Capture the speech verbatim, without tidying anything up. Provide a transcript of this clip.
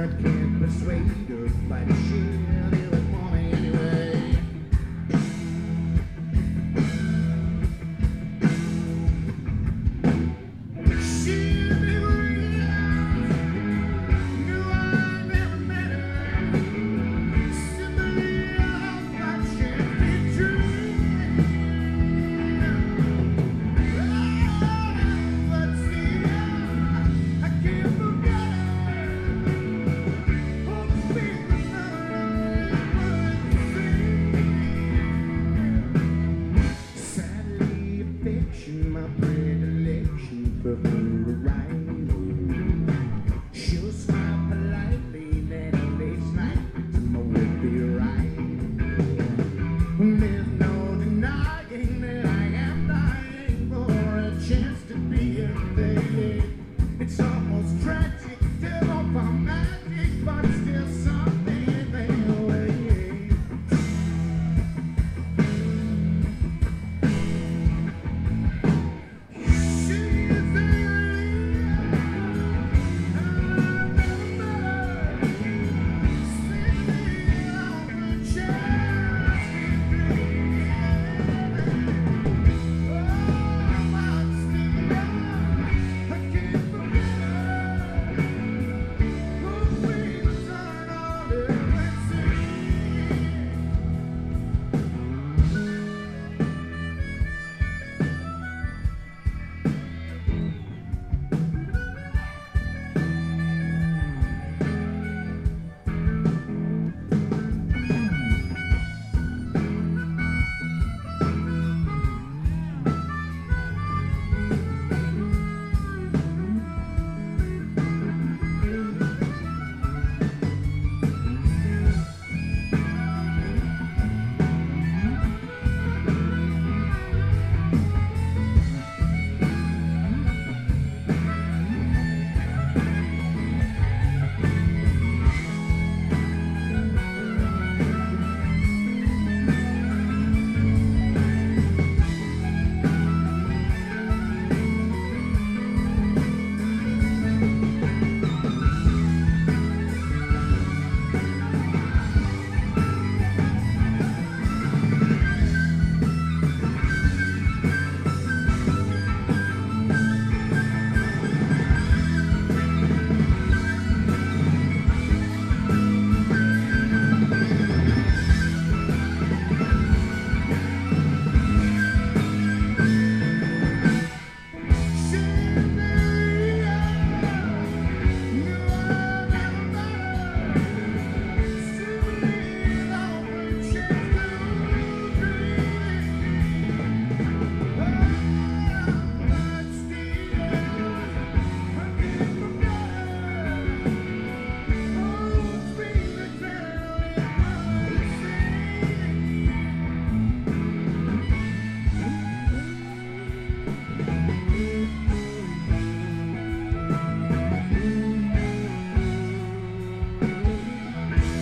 but can't persuade her. But she'll do it for me anyway. She'll be real, knew I never met her. Simply but she'll be true. But still, I can't forget her. Oh, sweet sadly, affection, my predilection for her right. She'll smile politely, then a late night tomorrow will be right. There's no denying that I am dying for a chance to be a thing. It's almost tragic, devil for magic, but